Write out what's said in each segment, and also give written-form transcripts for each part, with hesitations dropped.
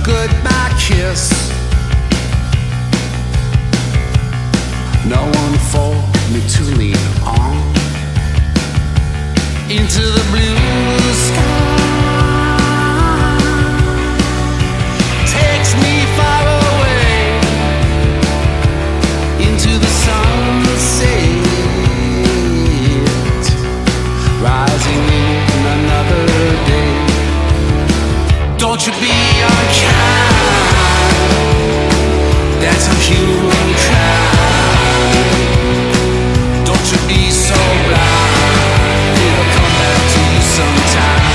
goodbye kiss. No one for me to lean on. Into the blue sky takes me far away. Into the sunset, rising in another day. Don't you be unkind, that's a human crime. Don't you be so blind, it'll come back to you sometime.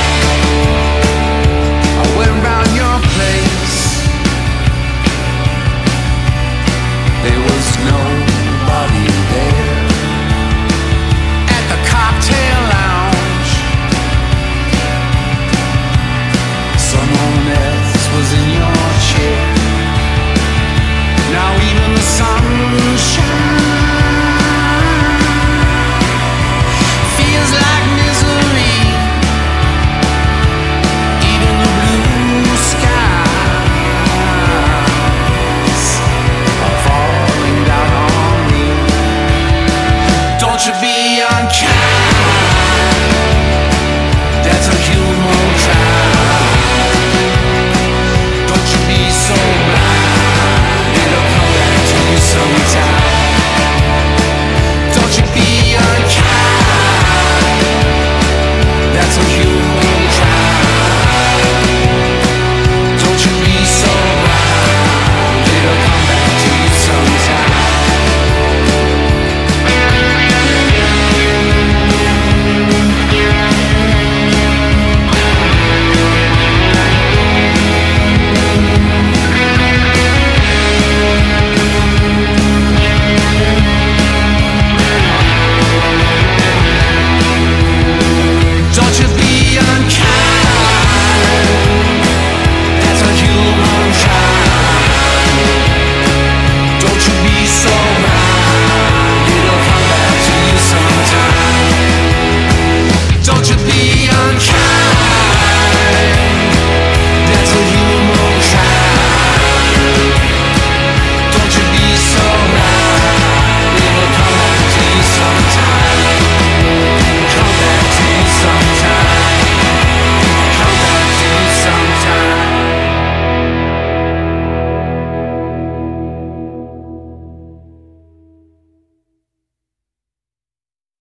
I went round your place, there was nobody there. At the cocktail lounge, someone else was in your chair. Now even the sunshine